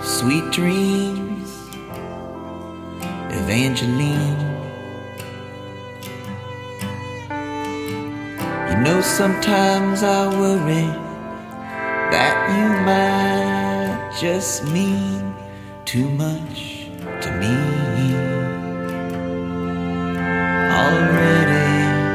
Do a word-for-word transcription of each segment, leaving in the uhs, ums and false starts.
Sweet dreams, Evangeline. You know, sometimes I worry that you might just mean too much to me already.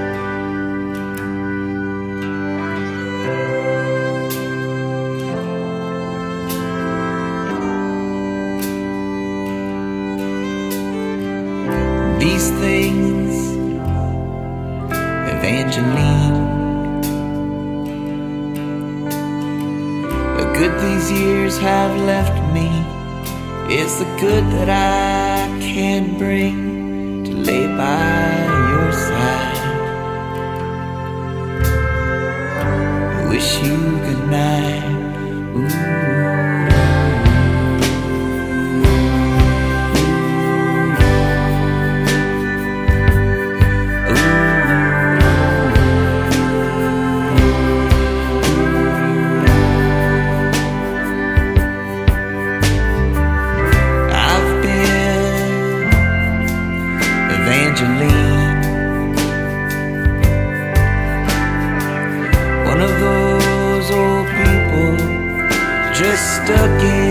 These things, Evangeline, the good these years have left me is the good that I can bring to lay by your side. I wish you good night. Ooh. Evangeline, one of those old people just stuck in